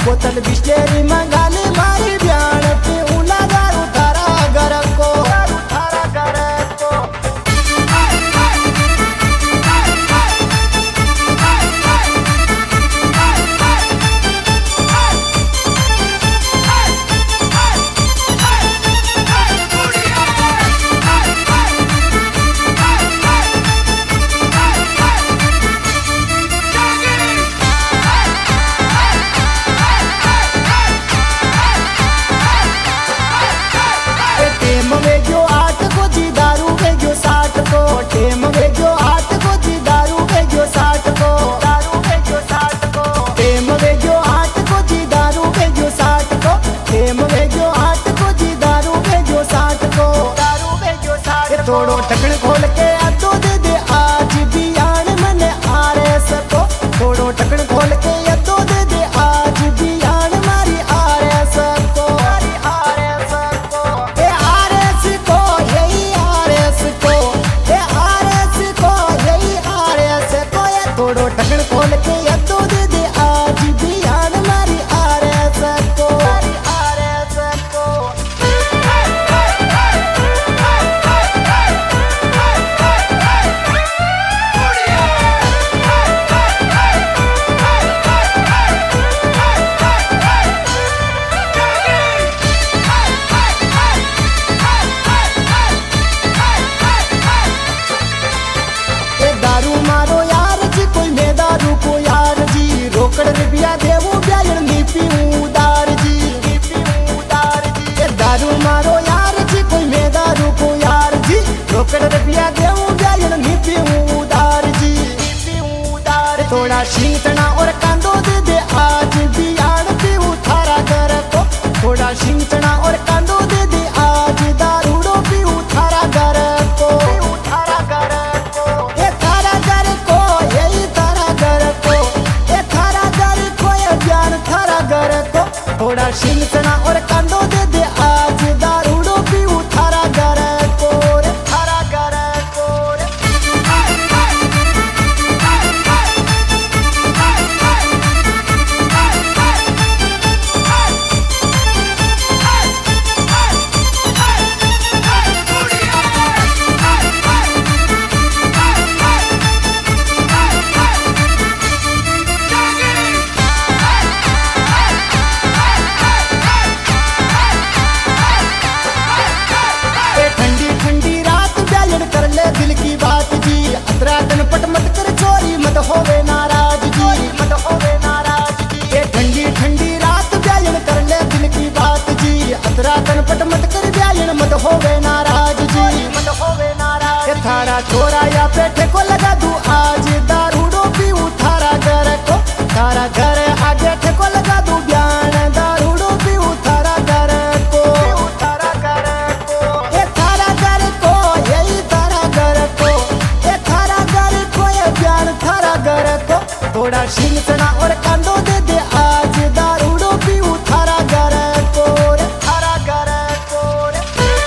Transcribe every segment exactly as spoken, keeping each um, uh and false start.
बोतल बिस्लेरी मंगाली मारी ब्याण पीऊला दारू थारा घर को थारा घर को। टेम वेग्यो आठ को जी दारू वेग्यो साठ को दारू वेग्यो साठ को टेम वेग्यो आठ को जी दारू वेग्यो साठ को टेम वेग्यो आठ को जी दारू वेग्यो साठ को दारू वेग्यो साठ को। थोड़ो ढक्कन खोल के अद्दो दे दे आज बियान मने आरे सको थोड़ो ढक्कन खोल के अद्दो दे दे आज बियान मारी आरे सको मारी आरे सको ए आरे सको यही आरे सको थोड़ो ढक्कन खोल के अद्दो दे दे आज बियान मारी आरे सको मारी आरे सको। दारू मारो यार जी कोई मैं दारू को यार जी रोकड़ रुपया देवो ब्याजन नी पीऊं उदार जी नी पीऊं उदार जी। दारू मारो यार जी कोई मैं दारू को यार जी रोकड़ रुपया देवो ब्याजन नी पीऊं उदार जी नी पीऊं उदार। थोड़ा शिंगतना और कांदो दे दे आज बियान पीऊं थारा घर को थोड़ा शिंगतना और कांदो दे दे आज दारूड़ो पीऊं थारा घर को थारा घर को ए थारा घर को यही थारा घर को ए थारा घर को ये ज्ञान थारा घर को थोड़ा शिंगतना और कांदो दे दे आज दारूड़ो पीऊं थारा घर को रे थारा घर को रे। दिल की बात जी अतरा दिन पट मत कर चोरी मत होवे नाराज जी मत होवे नाराज जी। ये ठंडी ठंडी रात ब्यायन कर ले दिल की बात जी अतरा दिन पट मत कर ब्यायन मत होवे नाराज जी मत होवे नाराज। ये थारा छोरा या पेठे को लगा दूं आज दारूड़ो पीऊं थारा घर को थारा घर आगे ठेको लगा दूं ब्यान दारूड़ो पीऊं थारा घर को थारा घर को ये थारा घर को यही थारा घर को ये थारा घर को ये ब्यान थारा घर को थोड़ा शिंगतना और कांदो दे दे आज दारूड़ो पीऊं थारा घर को रे थारा घर को रे।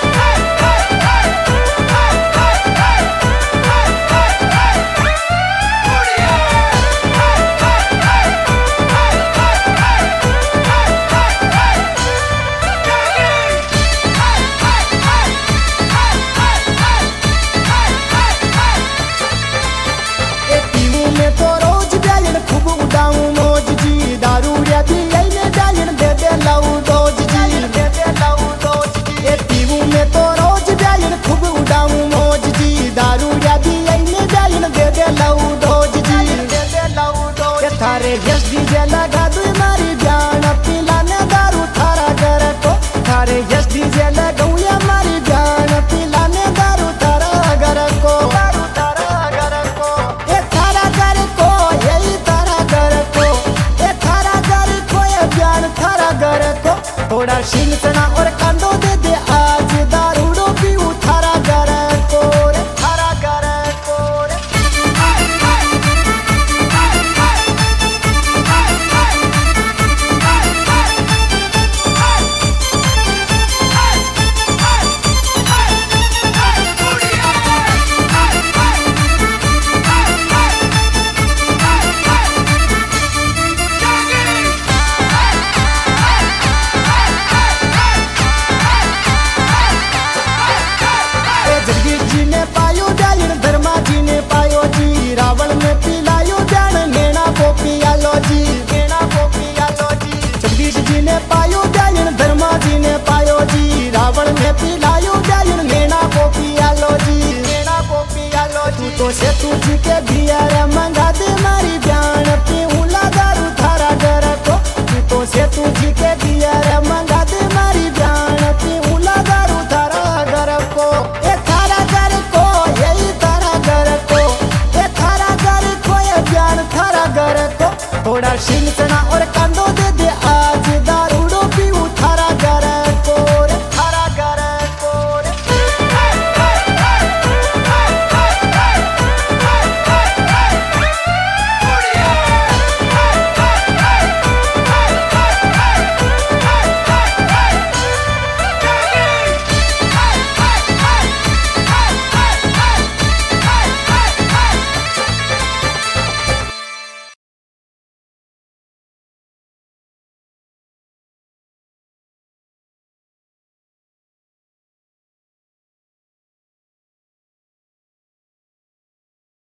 थारे यश डीजे लगा दू मारी ब्यान पिलाने दारू थारा घर को थारे यश डीजे लगाऊं या मारी ब्यान पिलाने दारू थारा घर को दारू थारा घर को ये थारा घर को यही थारा घर को ये थारा घर को ये ब्यान थारा घर को थोड़ा शिंगतना और कांदो दे दे आज दारूड़ो पीऊं थारा घर को रे थारा घर को रे। तो सेतु जी के